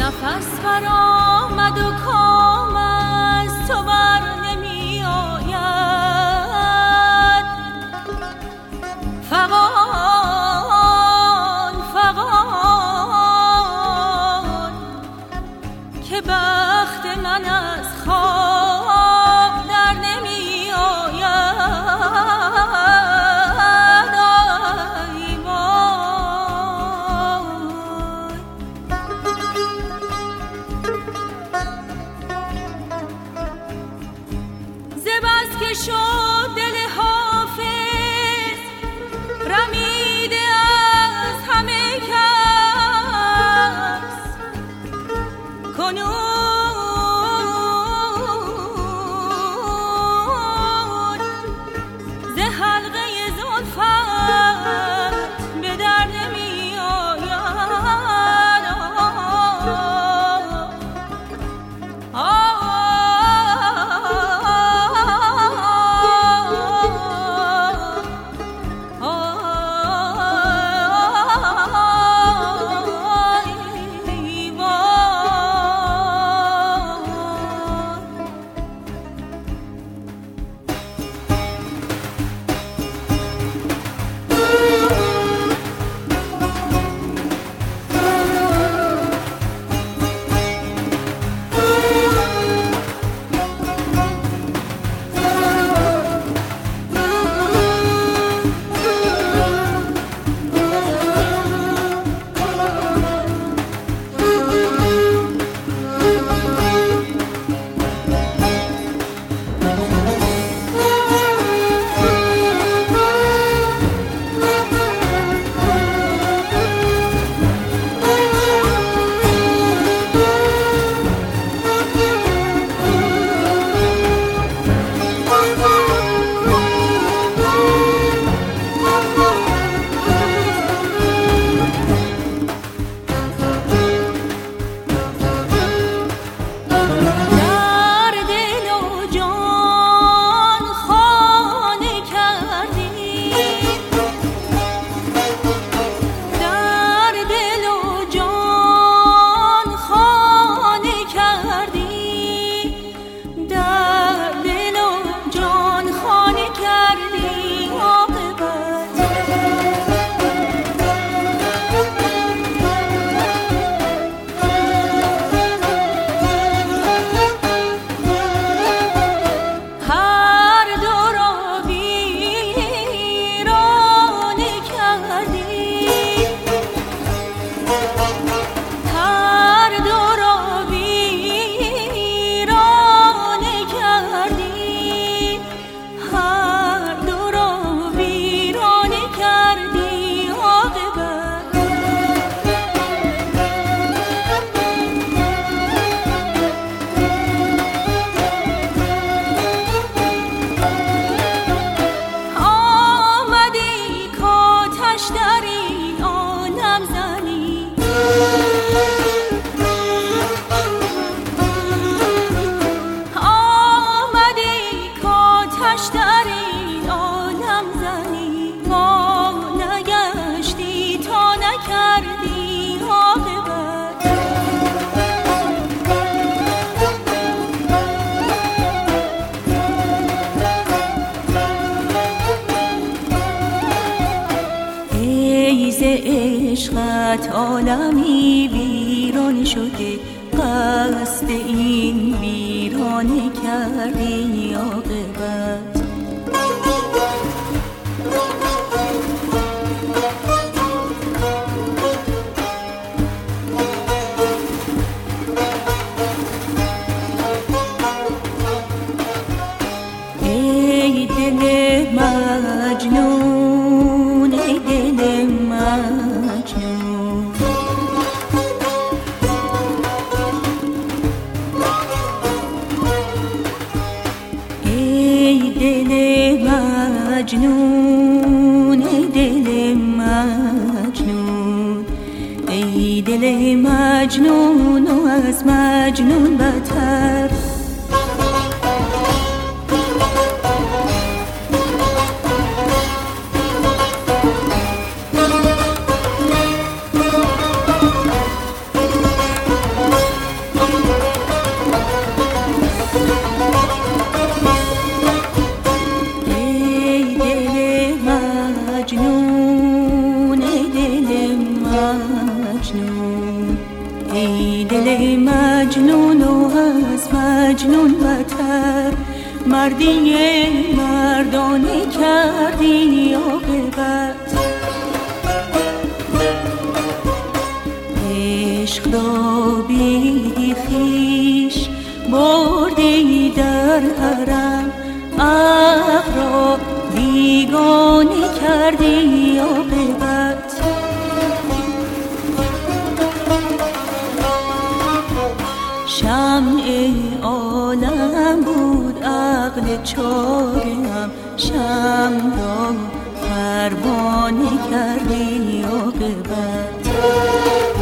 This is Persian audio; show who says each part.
Speaker 1: نفس برآمد و کام از تو بر نمی آید. فغان فغان که بخت من از خواب در نمی آید. که شد دل حافظ رمیده از همه کس، کنون ز حلقه زلفت به در نمی آید.
Speaker 2: عشقت عالمی ویران شده، قصد این ویرانه کردی عاقبت. ای دل مجنون، ای دل مجنون، ای دل مجنون، ای دل مجنون، ای دل مجنون و از مجنون بتر. مجنون و از مجنون بتر، مردی مردانه کردی عاقبت. عشق را بی خویش بردی در حرم، عقل را بیگانه کردی عاقبت. شمع عالم بود عقل چارم، شمع را پروانه کردی عاقبت.